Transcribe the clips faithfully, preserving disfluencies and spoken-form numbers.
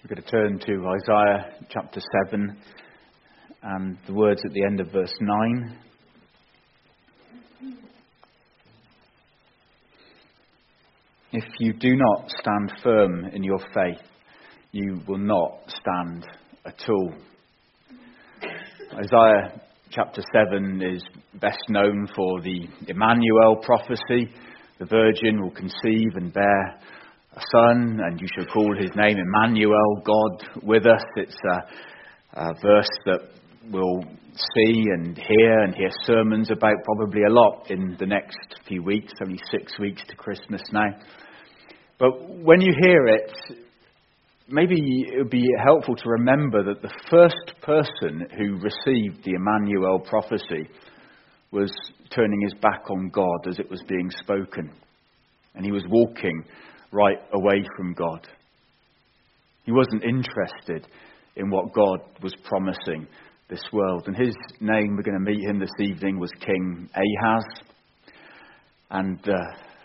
We're going to turn to Isaiah chapter seven and the words at the end of verse nine. If you do not stand firm in your faith, you will not stand at all. Isaiah chapter seven is best known for the Emmanuel prophecy. The virgin will conceive and bear a son, and you shall call his name Emmanuel, God with us. It's a, a verse that we'll see and hear and hear sermons about probably a lot in the next few weeks, only six weeks to Christmas now. But when you hear it, maybe it would be helpful to remember that the first person who received the Emmanuel prophecy was turning his back on God as it was being spoken. And he was walking right away from God. He wasn't interested in what God was promising this world. And his name, we're going to meet him this evening, was King Ahaz. And the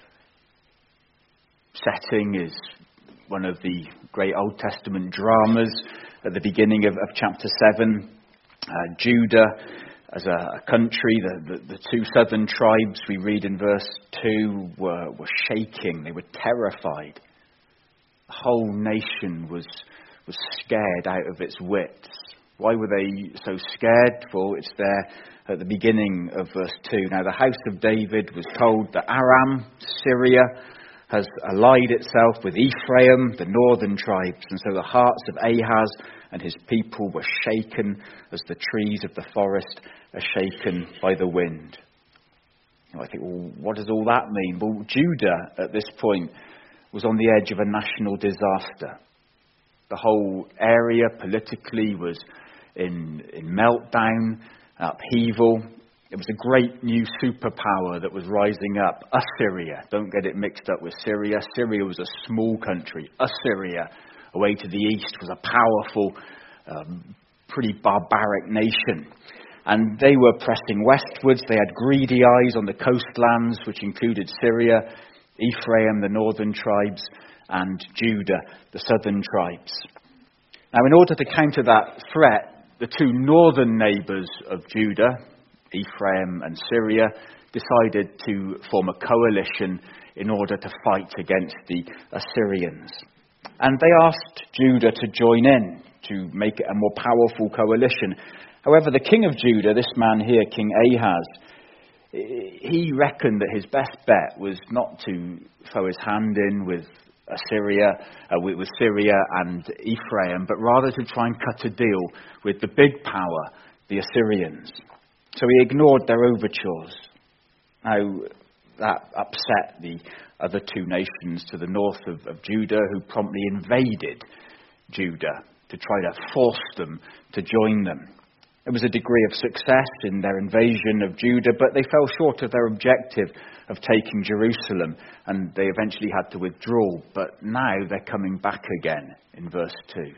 setting is one of the great Old Testament dramas at the beginning of, of chapter seven. Uh, Judah as a, a country, the, the, the two southern tribes we read in verse two were, were shaking. They were terrified. The whole nation was, was scared out of its wits. Why were they so scared? Well, it's there at the beginning of verse two. Now the house of David was told that Aram, Syria, has allied itself with Ephraim, the northern tribes, and so the hearts of Ahaz and his people were shaken as the trees of the forest are shaken by the wind. You know, I think, well, what does all that mean? Well, Judah at this point was on the edge of a national disaster. The whole area politically was in, in meltdown, upheaval. It was a great new superpower that was rising up. Assyria. Don't get it mixed up with Syria. Syria was a small country. Assyria, away to the east, was a powerful, um, pretty barbaric nation. And they were pressing westwards. They had greedy eyes on the coastlands, which included Syria, Ephraim, the northern tribes, and Judah, the southern tribes. Now, in order to counter that threat, the two northern neighbours of Judah, Ephraim and Syria, decided to form a coalition in order to fight against the Assyrians. And they asked Judah to join in to make it a more powerful coalition. However, the king of Judah, this man here, King Ahaz, he reckoned that his best bet was not to throw his hand in with Assyria, uh, with, with Syria and Ephraim, but rather to try and cut a deal with the big power, the Assyrians. So he ignored their overtures. Now, that upset the other two nations to the north of, of Judah, who promptly invaded Judah to try to force them to join them. There was a degree of success in their invasion of Judah, but they fell short of their objective of taking Jerusalem, and they eventually had to withdraw. But now they're coming back again in verse two.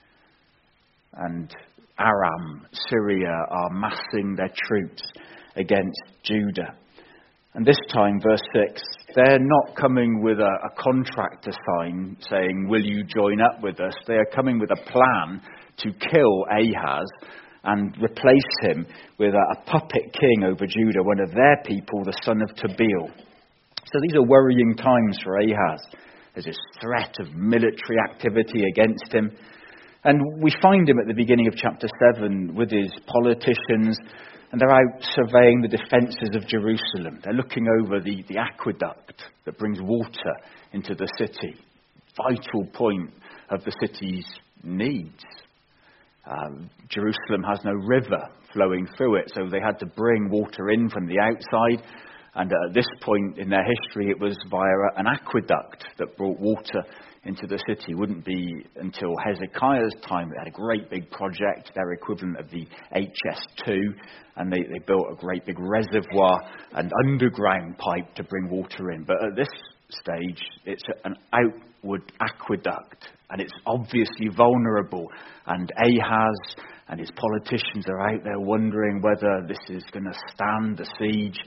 And Aram, Syria, are massing their troops against Judah. And this time, verse six, they're not coming with a, a contract to sign saying, will you join up with us? They are coming with a plan to kill Ahaz and replace him with a, a puppet king over Judah, one of their people, the son of Tabeel. So these are worrying times for Ahaz. There's this threat of military activity against him. And we find him at the beginning of chapter seven with his politicians, and they're out surveying the defences of Jerusalem. They're looking over the, the aqueduct that brings water into the city, vital point of the city's needs. Um, Jerusalem has no river flowing through it, so they had to bring water in from the outside. And at this point in their history, it was via an aqueduct that brought water into the city. It wouldn't be until Hezekiah's time. They had a great big project, their equivalent of the H S two, and they, they built a great big reservoir and underground pipe to bring water in. But at this stage, it's an outward aqueduct, and it's obviously vulnerable. And Ahaz and his politicians are out there wondering whether this is going to stand the siege,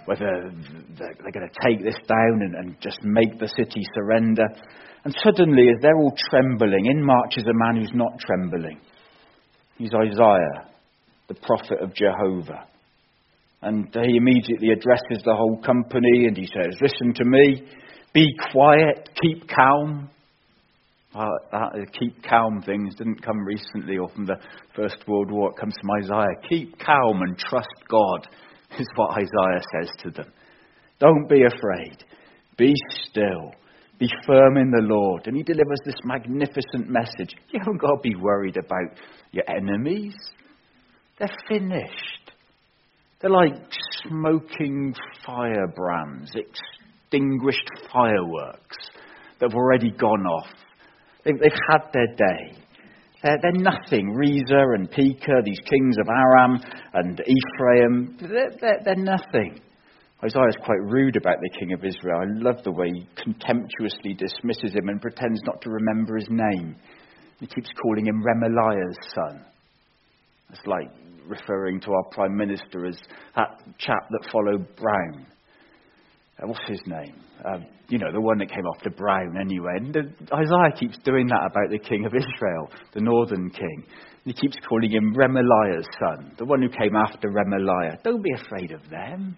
whether they're going to take this down and, and just make the city surrender. And suddenly, as they're all trembling, in marches a man who's not trembling. He's Isaiah, the prophet of Jehovah. And he immediately addresses the whole company and he says, "Listen to me, be quiet, keep calm." Uh, that keep calm things didn't come recently or from the First World War. It comes from Isaiah. Keep calm and trust God is what Isaiah says to them. Don't be afraid. Be still. Be firm in the Lord. And he delivers this magnificent message. You haven't got to be worried about your enemies. They're finished. They're like smoking firebrands, extinguished fireworks that have already gone off. They've, they've had their day. They're, they're nothing. Reza and Pekah, these kings of Aram and Ephraim, they're, they're, they're nothing. Isaiah's quite rude about the king of Israel. I love the way he contemptuously dismisses him and pretends not to remember his name. He keeps calling him Remaliah's son. It's like referring to our Prime Minister as that chap that followed Brown. Uh, what's his name? Um, you know, the one that came after Brown anyway. And the, Isaiah keeps doing that about the king of Israel, the northern king. And he keeps calling him Remaliah's son, the one who came after Remaliah. Don't be afraid of them.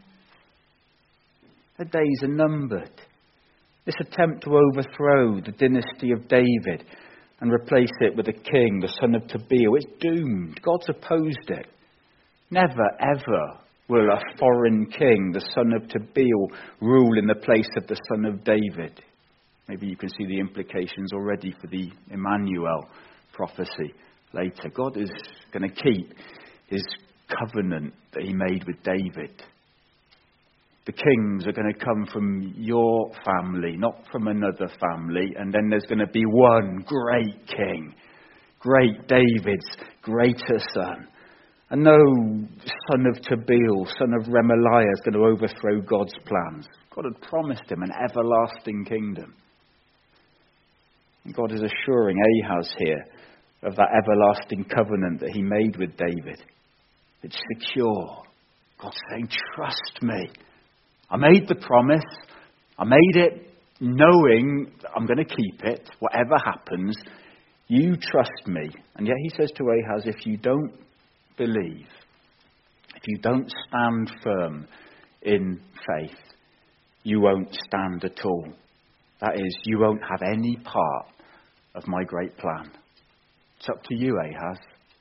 The days are numbered. This attempt to overthrow the dynasty of David and replace it with a king, the son of Tabeel, it's doomed. God's opposed it. Never, ever will a foreign king, the son of Tabeel, rule in the place of the son of David. Maybe you can see the implications already for the Emmanuel prophecy later. God is going to keep his covenant that he made with David. The kings are going to come from your family, not from another family. And then there's going to be one great king, great David's greater son. And no son of Tabeel, son of Remaliah is going to overthrow God's plans. God had promised him an everlasting kingdom. And God is assuring Ahaz here of that everlasting covenant that he made with David. It's secure. God's saying, trust me. I made the promise. I made it knowing that I'm going to keep it, whatever happens. You trust me. And yet he says to Ahaz, if you don't believe, if you don't stand firm in faith, you won't stand at all. That is, you won't have any part of my great plan. It's up to you, Ahaz.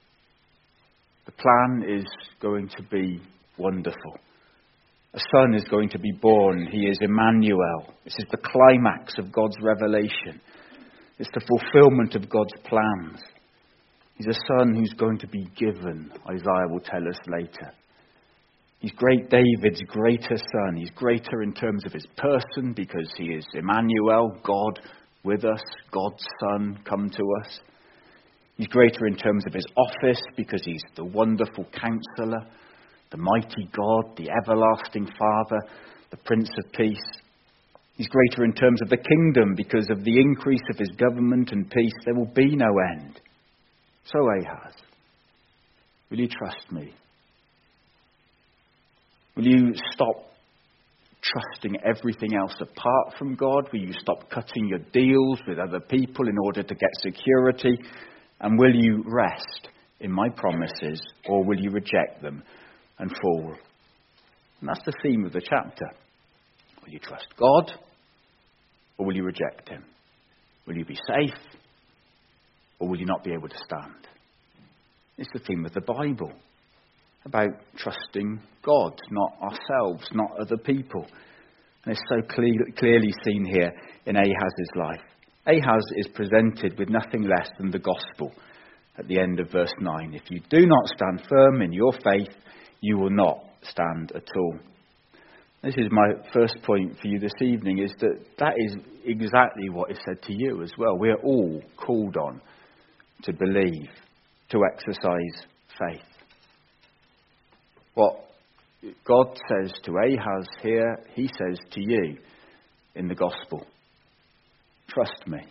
The plan is going to be wonderful. A son is going to be born. He is Emmanuel. This is the climax of God's revelation. It's the fulfillment of God's plans. He's a son who's going to be given, Isaiah will tell us later. He's great David's greater son. He's greater in terms of his person because he is Emmanuel, God with us, God's son come to us. He's greater in terms of his office because he's the wonderful counselor, the mighty God, the everlasting Father, the Prince of Peace. He's greater in terms of the kingdom because of the increase of his government and peace. There will be no end. So Ahaz, will you trust me? Will you stop trusting everything else apart from God? Will you stop cutting your deals with other people in order to get security? And will you rest in my promises, or will you reject them and fall? And that's the theme of the chapter. Will you trust God, or will you reject him? Will you be safe, or will you not be able to stand? It's the theme of the Bible, about trusting God, not ourselves, not other people. And it's so cle- clearly seen here in Ahaz's life. Ahaz is presented with nothing less than the gospel at the end of verse nine. If you do not stand firm in your faith, you will not stand at all. This is my first point for you this evening, is that that is exactly what is said to you as well. We are all called on to believe, to exercise faith. What God says to Ahaz here, he says to you in the gospel. Trust me.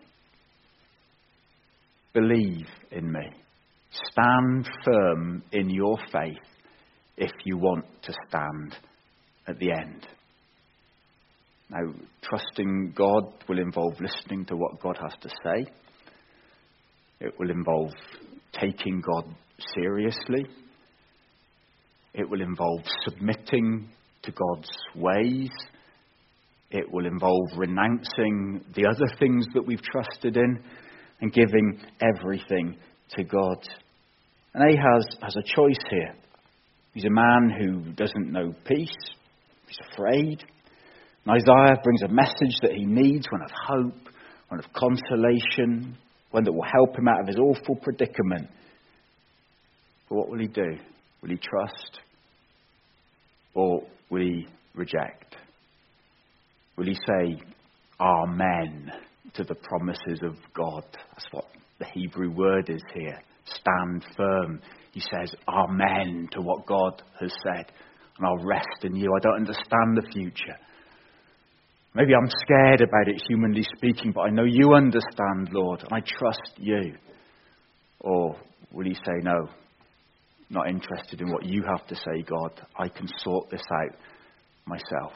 Believe in me. Stand firm in your faith if you want to stand at the end. Now, trusting God will involve listening to what God has to say. It will involve taking God seriously. It will involve submitting to God's ways. It will involve renouncing the other things that we've trusted in and giving everything to God. And Ahaz has a choice here. He's a man who doesn't know peace. He's afraid. And Isaiah brings a message that he needs, one of hope, one of consolation, one that will help him out of his awful predicament. But what will he do? Will he trust? Or will he reject? Will he say amen to the promises of God? That's what the Hebrew word is here. Stand firm. He says amen to what God has said. And I'll rest in you. I don't understand the future. Maybe I'm scared about it, humanly speaking, but I know you understand, Lord, and I trust you. Or will he say, no, not interested in what you have to say, God. I can sort this out myself.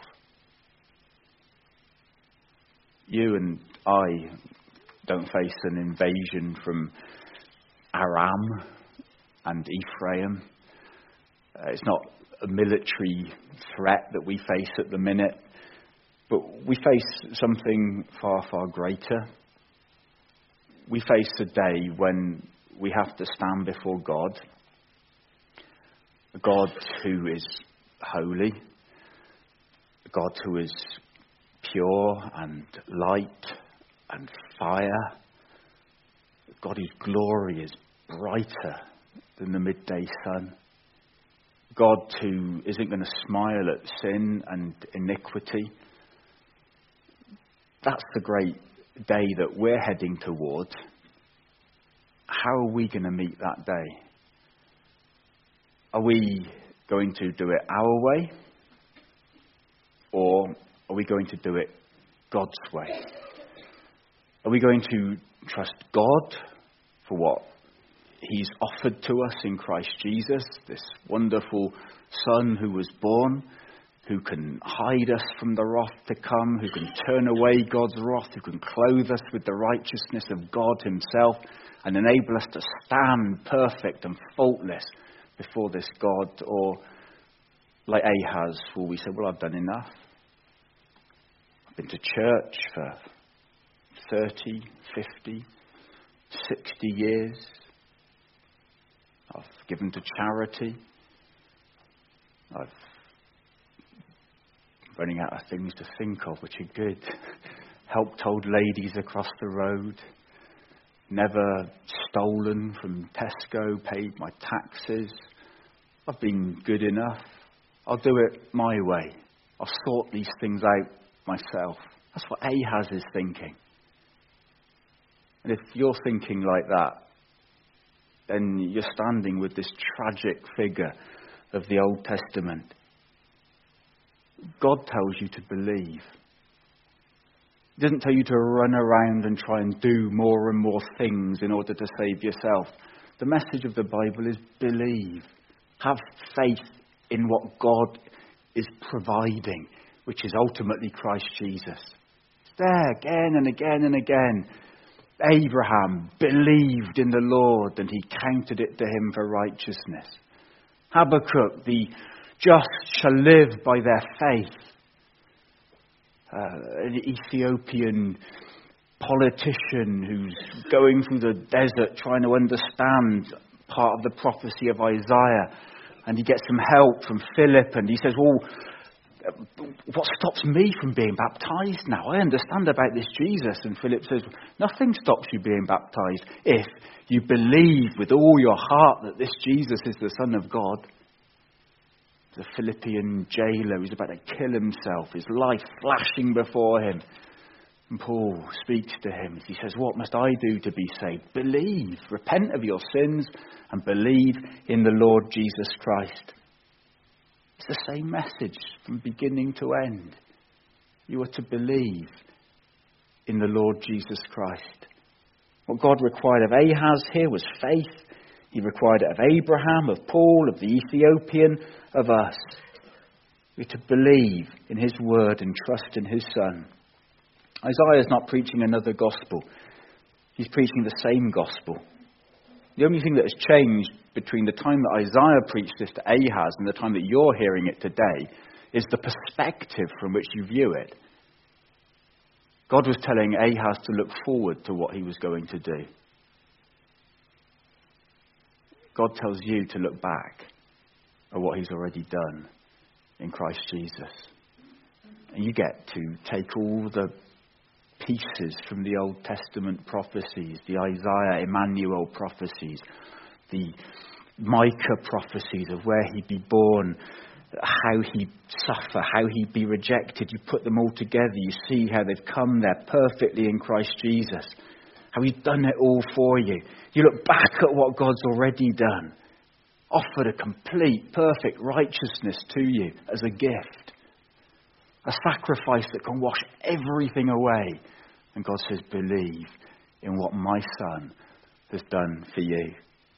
You and I don't face an invasion from Aram and Ephraim. Uh, it's not a military threat that we face at the minute. But we face something far, far greater. We face a day when we have to stand before God. A God who is holy. A God who is pure and light and fire. A God whose glory is brighter than the midday sun. God who isn't going to smile at sin and iniquity. That's the great day that we're heading towards. How are we going to meet that day? Are we going to do it our way? Or are we going to do it God's way? Are we going to trust God for what He's offered to us in Christ Jesus, this wonderful Son who was born, who can hide us from the wrath to come, who can turn away God's wrath, who can clothe us with the righteousness of God Himself and enable us to stand perfect and faultless before this God? Or, like Ahaz, will we say, well, I've done enough. I've been to church for thirty, fifty, sixty years. I've given to charity. I've running out of things to think of which are good. Helped old ladies across the road. Never stolen from Tesco. Paid my taxes. I've been good enough. I'll do it my way. I'll sort these things out myself. That's what Ahaz is thinking. And if you're thinking like that, then you're standing with this tragic figure of the Old Testament. God tells you to believe. He doesn't tell you to run around and try and do more and more things in order to save yourself. The message of the Bible is believe. Have faith in what God is providing, which is ultimately Christ Jesus. It's there again and again and again. Abraham believed in the Lord and He counted it to him for righteousness. Habakkuk, the just shall live by their faith. Uh, an Ethiopian politician who's going through the desert trying to understand part of the prophecy of Isaiah. And he gets some help from Philip and he says, well, what stops me from being baptized now? I understand about this Jesus. And Philip says, nothing stops you being baptized if you believe with all your heart that this Jesus is the Son of God. The Philippian jailer who's about to kill himself, his life flashing before him. And Paul speaks to him. He says, what must I do to be saved? Believe, repent of your sins and believe in the Lord Jesus Christ. It's the same message from beginning to end. You are to believe in the Lord Jesus Christ. What God required of Ahaz here was faith. He required it of Abraham, of Paul, of the Ethiopian, of us. We're to believe in his word and trust in his Son. Isaiah is not preaching another gospel. He's preaching the same gospel. The only thing that has changed between the time that Isaiah preached this to Ahaz and the time that you're hearing it today is the perspective from which you view it. God was telling Ahaz to look forward to what he was going to do. God tells you to look back at what he's already done in Christ Jesus. And you get to take all the pieces from the Old Testament prophecies, the Isaiah, Emmanuel prophecies, the Micah prophecies of where he'd be born, how he'd suffer, how he'd be rejected. You put them all together, you see how they've come there perfectly in Christ Jesus, how he's done it all for you. You look back at what God's already done, offered a complete, perfect righteousness to you as a gift, a sacrifice that can wash everything away. And God says, believe in what my Son has done for you.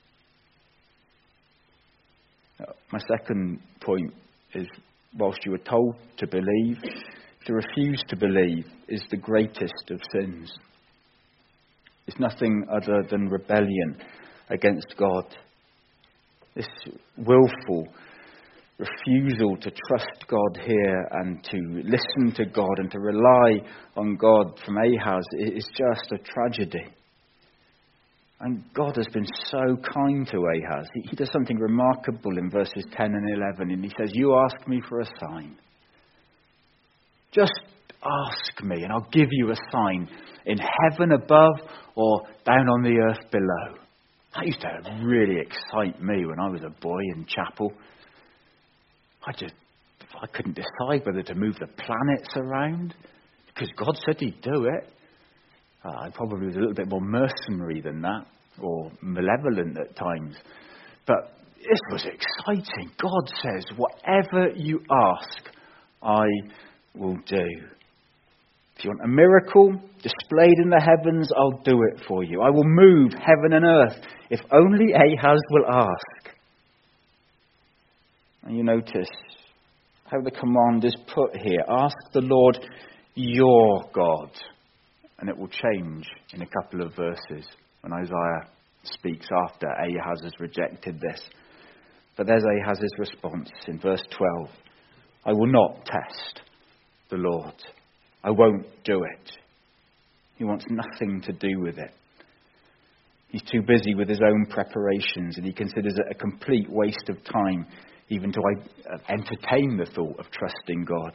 My second point is, whilst you were told to believe, to refuse to believe is the greatest of sins. It's nothing other than rebellion against God. This willful refusal to trust God here and to listen to God and to rely on God from Ahaz is just a tragedy. And God has been so kind to Ahaz. He, he does something remarkable in verses ten and eleven, and he says, you ask me for a sign. Just ask me and I'll give you a sign in heaven above or down on the earth below. That used to really excite me when I was a boy in chapel. I just, I couldn't decide whether to move the planets around because God said he'd do it. Uh, I probably was a little bit more mercenary than that, or malevolent at times. But this was exciting. God says, whatever you ask, I will do. If you want a miracle displayed in the heavens, I'll do it for you. I will move heaven and earth if only Ahaz will ask. And you notice how the command is put here. Ask the Lord your God. And it will change in a couple of verses when Isaiah speaks after Ahaz has rejected this. But there's Ahaz's response in verse twelve. I will not test the Lord. I won't do it. He wants nothing to do with it. He's too busy with his own preparations, and he considers it a complete waste of time even to entertain the thought of trusting God.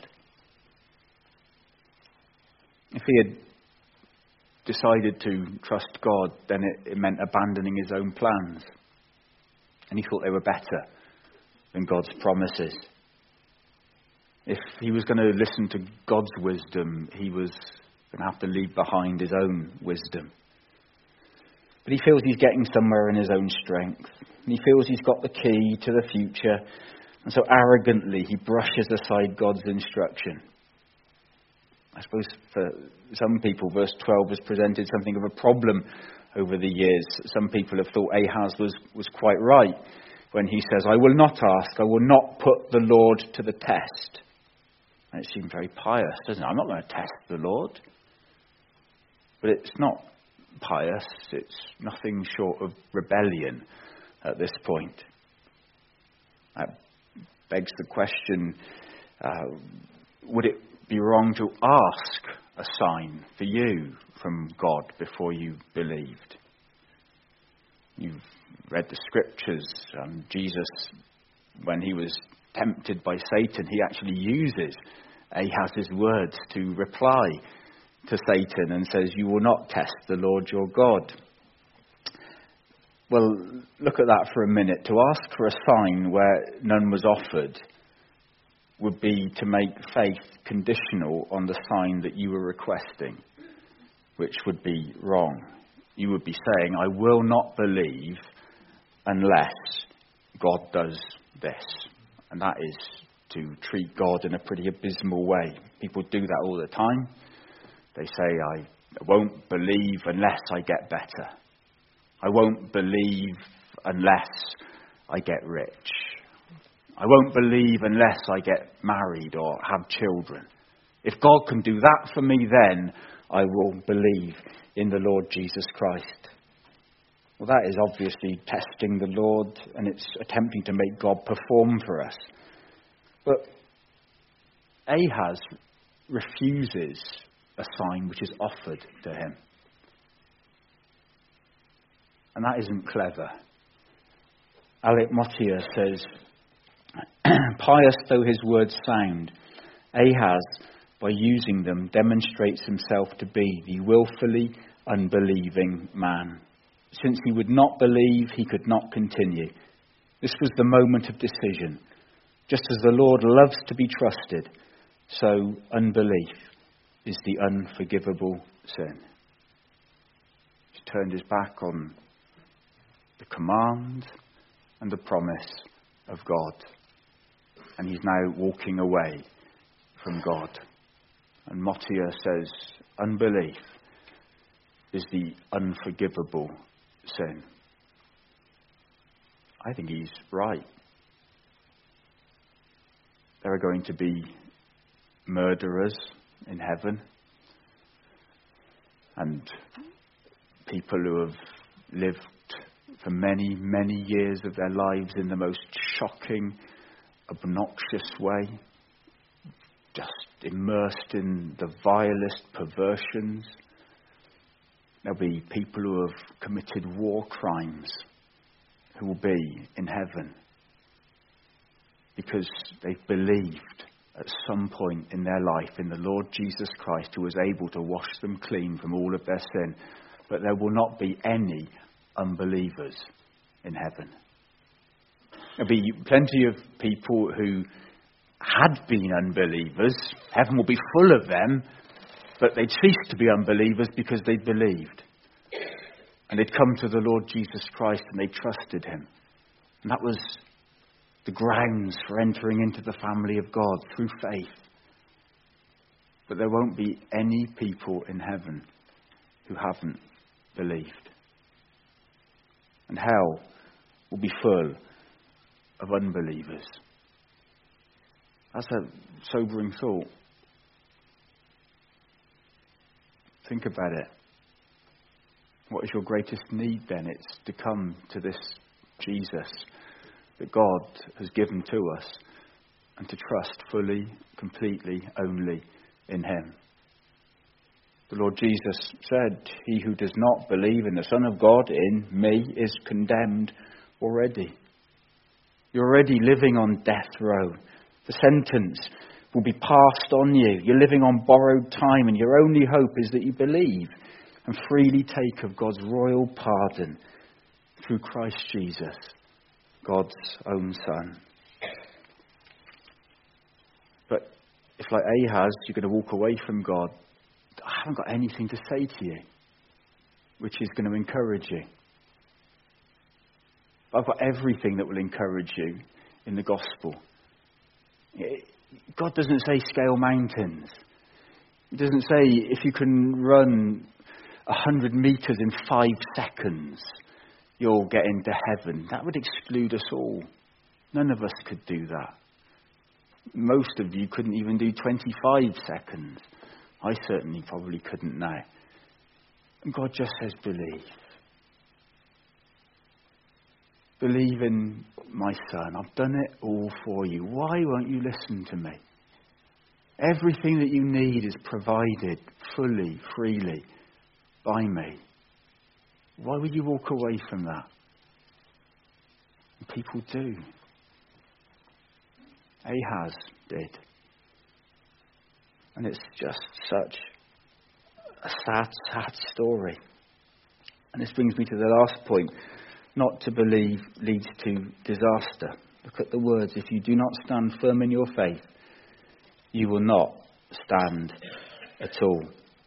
If he had decided to trust God, then it, it meant abandoning his own plans. And he thought they were better than God's promises. If he was going to listen to God's wisdom, he was going to have to leave behind his own wisdom. But he feels he's getting somewhere in his own strength. And he feels he's got the key to the future. And so arrogantly he brushes aside God's instruction. I suppose for some people, verse twelve has presented something of a problem over the years. Some people have thought Ahaz was, was quite right when he says, I will not ask, I will not put the Lord to the test. And it seems very pious, doesn't it? I'm not going to test the Lord. But it's not pious, it's nothing short of rebellion at this point. That begs the question, uh, would it be wrong to ask a sign for you from God before you believed? You've read the scriptures. Um, Jesus, when he was tempted by Satan, he actually uses Ahaz's words to reply to Satan and says, you will not test the Lord your God. Well, look at that for a minute. To ask for a sign where none was offered would be to make faith conditional on the sign that you were requesting, which would be wrong. You would be saying, I will not believe unless God does this. And that is to treat God in a pretty abysmal way. People do that all the time. They say, I won't believe unless I get better. I won't believe unless I get rich. I won't believe unless I get married or have children. If God can do that for me, then I will believe in the Lord Jesus Christ. Well, that is obviously testing the Lord, and it's attempting to make God perform for us. But Ahaz refuses a sign which is offered to him. And that isn't clever. Alec Mottier says, pious though his words sound, Ahaz, by using them, demonstrates himself to be the willfully unbelieving man. Since he would not believe, he could not continue. This was the moment of decision. Just as the Lord loves to be trusted, so unbelief is the unforgivable sin. He turned his back on the command and the promise of God. And he's now walking away from God. And Mottier says, unbelief is the unforgivable sin. I think he's right. There are going to be murderers in heaven, and people who have lived for many, many years of their lives in the most shocking, obnoxious way, just immersed in the vilest perversions. There'll be people who have committed war crimes who will be in heaven because they've believed at some point in their life in the Lord Jesus Christ, who was able to wash them clean from all of their sin. But there will not be any unbelievers in heaven. There'll be plenty of people who had been unbelievers. Heaven will be full of them, but they'd ceased to be unbelievers because they'd believed. And they'd come to the Lord Jesus Christ and they trusted him. And that was the grounds for entering into the family of God through faith. But there won't be any people in heaven who haven't believed. And hell will be full of unbelievers. That's a sobering thought. Think about it. What is your greatest need then? It's to come to this Jesus that God has given to us and to trust fully, completely, only in him. The Lord Jesus said, he who does not believe in the Son of God in me is condemned already. You're already living on death row. The sentence will be passed on you. You're living on borrowed time, and your only hope is that you believe and freely take of God's royal pardon through Christ Jesus, God's own Son. But if, like Ahaz, you're going to walk away from God, I haven't got anything to say to you which is going to encourage you. I've got everything that will encourage you in the gospel. God doesn't say scale mountains. He doesn't say if you can run a hundred metres in five seconds, you'll get into heaven. That would exclude us all. None of us could do that. Most of you couldn't even do twenty-five seconds. I certainly probably couldn't now. And God just says, believe. Believe in my Son. I've done it all for you. Why won't you listen to me? Everything that you need is provided fully, freely by me. Why would you walk away from that? And people do. Ahaz did. And it's just such a sad, sad story. And this brings me to the last point. Not to believe leads to disaster. Look at the words. If you do not stand firm in your faith, you will not stand at all.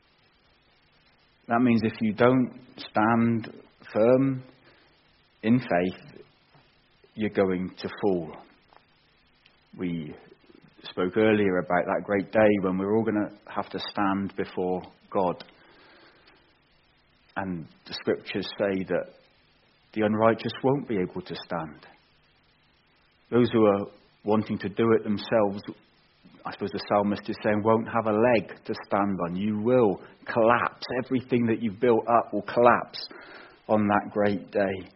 That means if you don't stand firm in faith, you're going to fall. We spoke earlier about that great day when we're all going to have to stand before God. And the scriptures say that the unrighteous won't be able to stand. Those who are wanting to do it themselves, I suppose the psalmist is saying, won't have a leg to stand on. You will collapse. Everything that you've built up will collapse on that great day.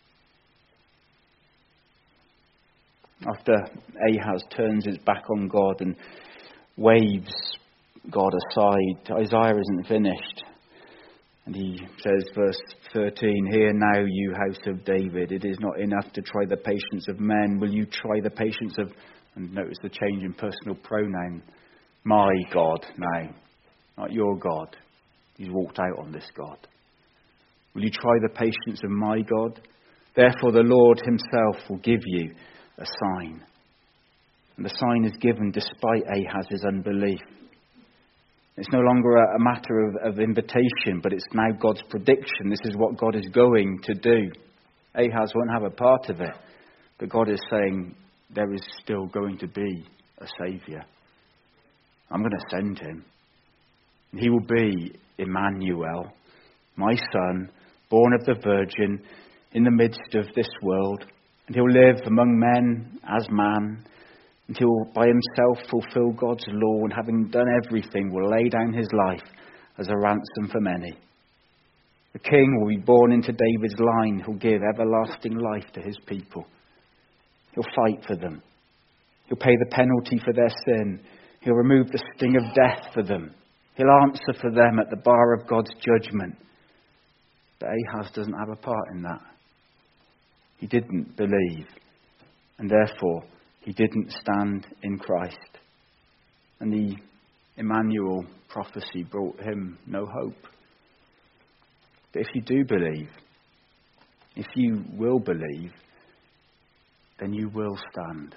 After Ahaz turns his back on God and waves God aside, Isaiah isn't finished. And he says, verse thirteen, "Hear now, you house of David, it is not enough to try the patience of men. Will you try the patience of," and notice the change in personal pronoun, "my God now," not your God. He's walked out on this God. "Will you try the patience of my God? Therefore the Lord himself will give you a sign." And the sign is given despite Ahaz's unbelief. It's no longer a, a matter of, of invitation, but it's now God's prediction. This is what God is going to do. Ahaz won't have a part of it, but God is saying there is still going to be a Saviour. I'm going to send him. And he will be Emmanuel, my son, born of the Virgin, in the midst of this world. And he'll live among men as man, and he'll by himself fulfill God's law, and having done everything will lay down his life as a ransom for many. The king will be born into David's line, who'll give everlasting life to his people. He'll fight for them. He'll pay the penalty for their sin. He'll remove the sting of death for them. He'll answer for them at the bar of God's judgment. But Ahaz doesn't have a part in that. He didn't believe, and therefore he didn't stand in Christ. And the Emmanuel prophecy brought him no hope. But if you do believe, if you will believe, then you will stand.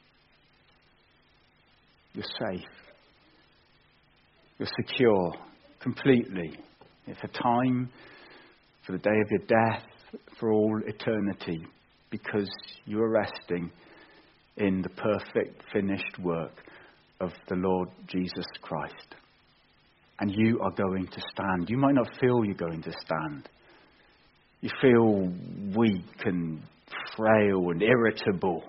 You're safe. You're secure completely. For time, for the day of your death, for all eternity, because you are resting in the perfect finished work of the Lord Jesus Christ. And you are going to stand. You might not feel you're going to stand. You feel weak and frail and irritable.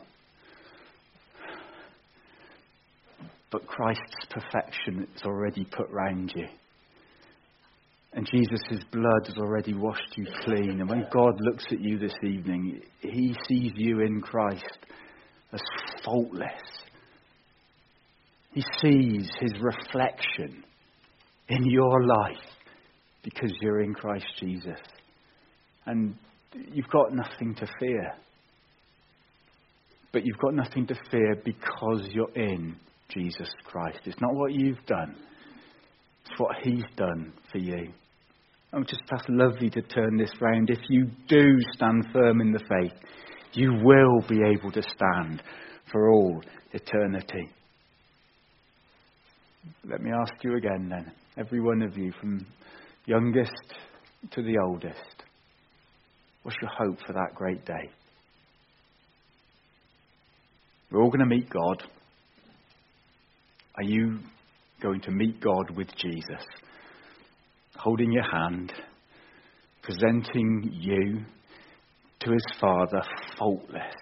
But Christ's perfection is already put round you. And Jesus' blood has already washed you clean. And when God looks at you this evening, he sees you in Christ as faultless. He sees his reflection in your life because you're in Christ Jesus. And you've got nothing to fear. But you've got nothing to fear because you're in Jesus Christ. It's not what you've done. It's what he's done for you. Oh, just that's lovely to turn this round. If you do stand firm in the faith, you will be able to stand for all eternity. Let me ask you again then, every one of you, from youngest to the oldest, what's your hope for that great day? We're all going to meet God. Are you going to meet God with Jesus? Holding your hand, presenting you to his Father faultless.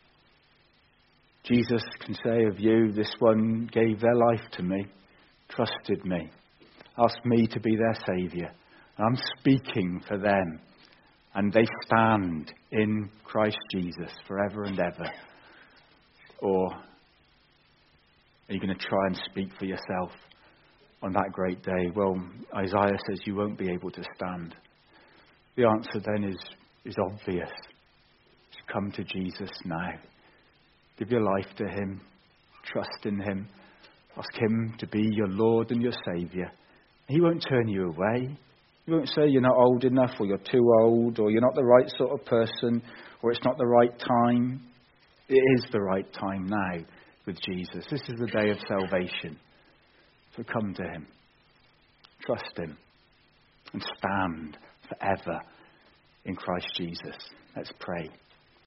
Jesus can say of you, this one gave their life to me, trusted me, asked me to be their Saviour. I'm speaking for them, and they stand in Christ Jesus forever and ever. Or are you going to try and speak for yourself on that great day? Well, Isaiah says you won't be able to stand. The answer then is, is obvious. Just come to Jesus now. Give your life to him. Trust in him. Ask him to be your Lord and your Saviour. He won't turn you away. He won't say you're not old enough, or you're too old, or you're not the right sort of person, or it's not the right time. It is the right time now with Jesus. This is the day of salvation. So come to him, trust him, and stand forever in Christ Jesus. Let's pray.